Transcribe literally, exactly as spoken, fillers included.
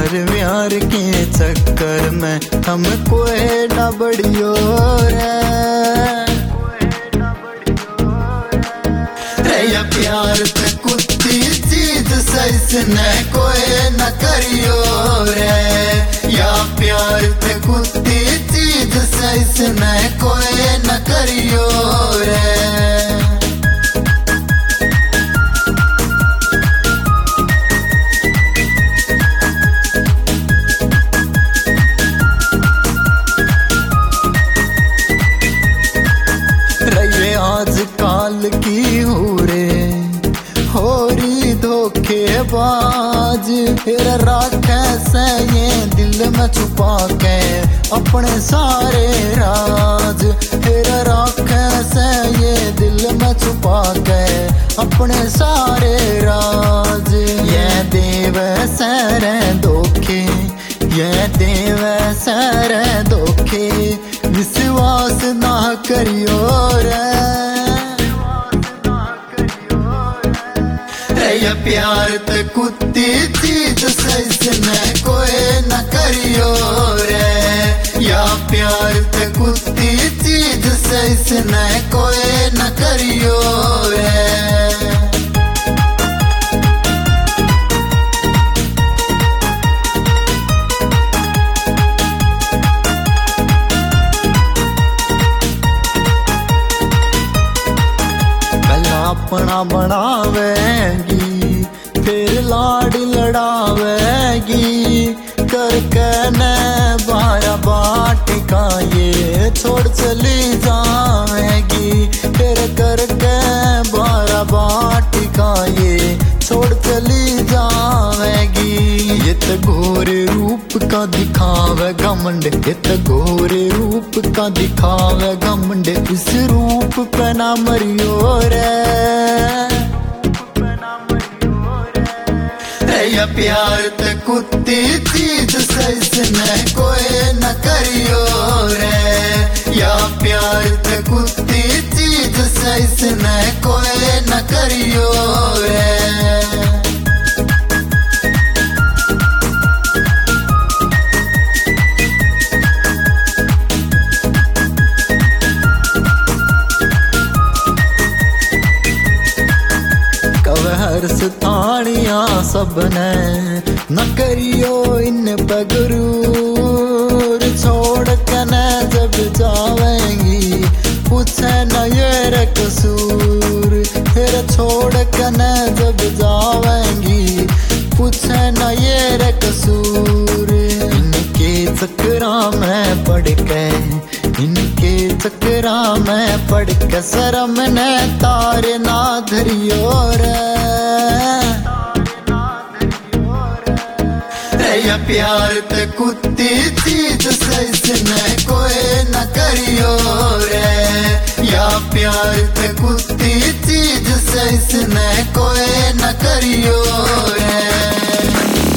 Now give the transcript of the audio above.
प्यार व्यार के चक्कर में हम कोई न बढ़ियो रे रे या प्यार पे कुत्ती चीज सही न कोई न करियो रे या प्यार पे कुत्ती चीज सही न कोई न करियो रे। रही आजकल की हो रे होरी धोखेबाज फिर राखे से ये दिल में छुपा के अपने सारे राज फिर राखे से ये दिल में छुपा के अपने सारे राज ये देव सारे धोखे ये देव सारे धोखे विश्वास ना करियो रे या प्यार ते कुत्ती चीज सही न कोई न करियो रे या प्यार ते कुत्ती चीज सही न कोई न करियो रे। अपना बनावेगी फिर लाड लड़ावेगी करके न बारा बाट का ये छोड़ चली जाएगी फिर करके बारा बाट का ये छोड़ चली जाएगी। ये तो घोर रूप का दिखावे घमंड ये तो घोर रूप का दिखावे घमंड इस रूप पे ना मरियो रे या प्यार ते कुत्ती चीज सही न कोई न करियो रे या प्यार ते कुत्ती चीज सही न कोई न करियो रे। हर्ष थानिया सबने न करियो इन पगरूर छोड़ के न जब जावेंगी पूछे न ये कसूर फिर छोड़ के न जब जावेंगी पूछे न ये कसूर। इनके चक्रा में पड़ के इनके चक्रा में पड़ के शर्म न तार ना धरियो रे या प्यार ते कुत्ती चीज सही न कोई न करियो रे या प्यार ते कुत्ती चीज सही न कोई न करियो रे।